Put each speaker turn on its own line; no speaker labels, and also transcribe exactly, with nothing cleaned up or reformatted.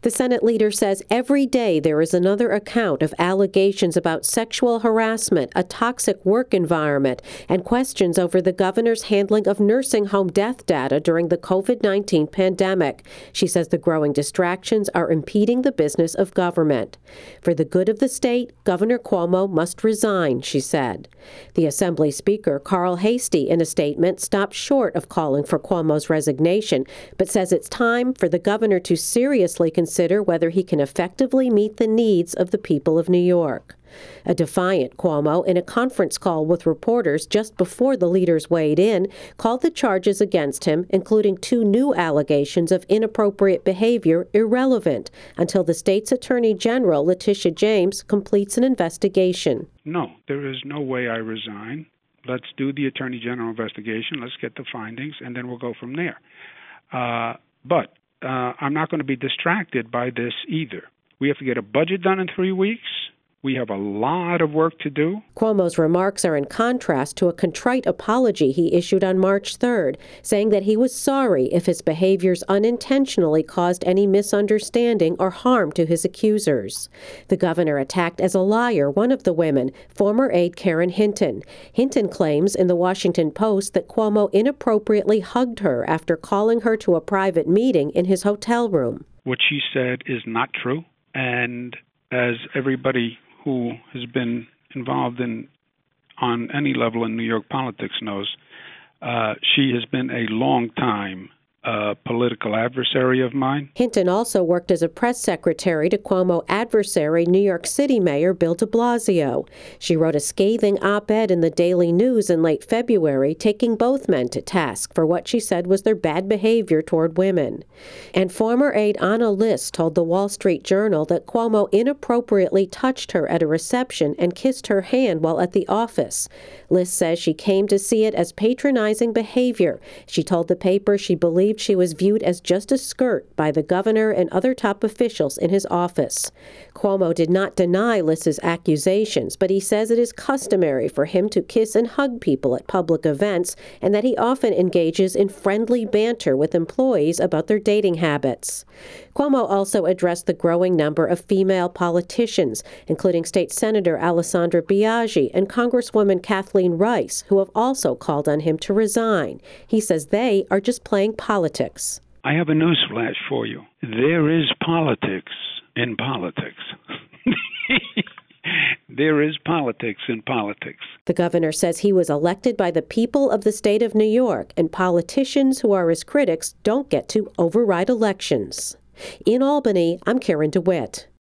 The Senate leader says every day there is another account of allegations about sexual harassment, a toxic work environment, and questions over the governor's handling of nursing home death data during the covid nineteen pandemic. She says the growing distractions are impeding the business of government. For the good of the state, Governor Cuomo must resign, she said. The Assembly Speaker, Carl Heastie, in a statement, stopped short of calling for Cuomo's resignation, but says it's time for the governor to seriously consider whether he can effectively meet the needs of the people of New York. A defiant Cuomo, in a conference call with reporters just before the leaders weighed in, called the charges against him, including two new allegations of inappropriate behavior, irrelevant until the state's Attorney General, Letitia James, completes an investigation.
No, there is no way I resign. Let's do the Attorney General investigation. Let's get the findings, and then we'll go from there. Uh, but uh, I'm not going to be distracted by this either. We have to get a budget done in three weeks. We have a lot of work to do.
Cuomo's remarks are in contrast to a contrite apology he issued on March third, saying that he was sorry if his behaviors unintentionally caused any misunderstanding or harm to his accusers. The governor attacked as a liar one of the women, former aide Karen Hinton. Hinton claims in the Washington Post that Cuomo inappropriately hugged her after calling her to a private meeting in his hotel room.
What she said is not true, and as everybody who has been involved in on any level in New York politics knows, uh, she has been a long time a political adversary of mine.
Hinton also worked as a press secretary to Cuomo adversary New York City Mayor Bill de Blasio. She wrote a scathing op-ed in the Daily News in late February, taking both men to task for what she said was their bad behavior toward women. And former aide Anna List told the Wall Street Journal that Cuomo inappropriately touched her at a reception and kissed her hand while at the office. List says she came to see it as patronizing behavior. She told the paper she believed she was viewed as just a skirt by the governor and other top officials in his office. Cuomo did not deny List's accusations, but he says it is customary for him to kiss and hug people at public events and that he often engages in friendly banter with employees about their dating habits. Cuomo also addressed the growing number of female politicians, including State Senator Alessandra Biaggi and Congresswoman Kathleen Rice, who have also called on him to resign. He says they are just playing politics.
I have a news flash for you. There is politics in politics. There is politics in politics.
The governor says he was elected by the people of the state of New York, and politicians who are his critics don't get to override elections. In Albany, I'm Karen DeWitt.